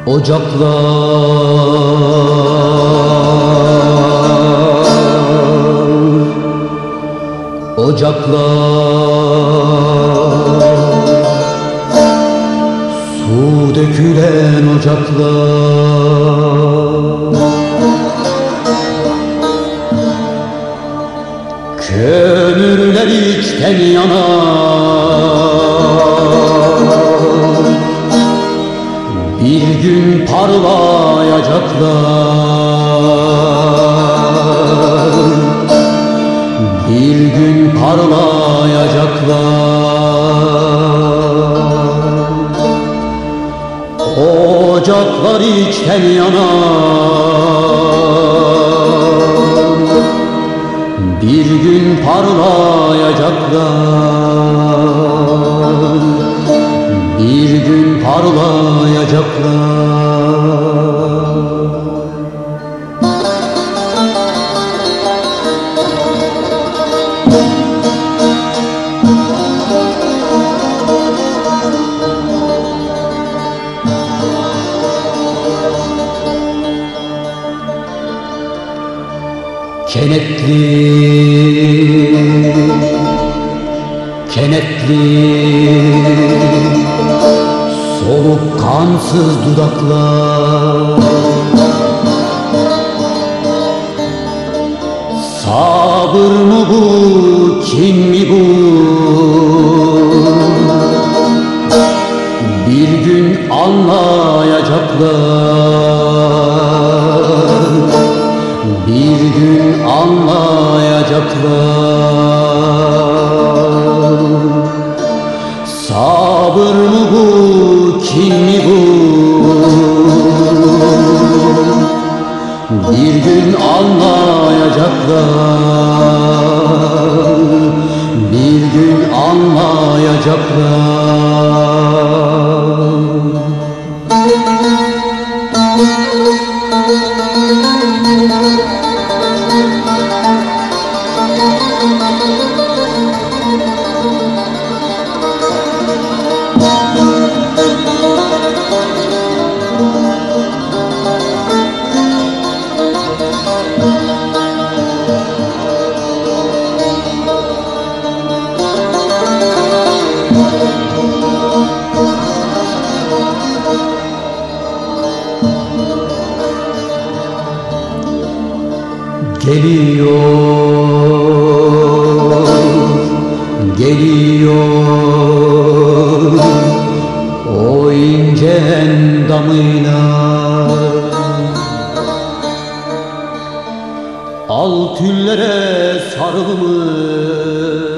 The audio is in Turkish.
Ocaklar, su dökülen ocaklar, kömürler içten yanar, bir gün parlayacaklar, bir gün parlayacaklar. Ocaklar içten yanar, bir gün parlayacaklar, bir gün parlayacaklar. Kenetli, kenetli, solukansız dudaklar, sabır mı bu, kin mi bu? Bir gün anlayacaklar, bir gün anlayacaklar. Sabır mı bu, kin mi bu? Bir gün anlayacaklar, bir gün anlayacaklar. Geliyor, geliyor o ince endamıyla, al tüllere sarılmış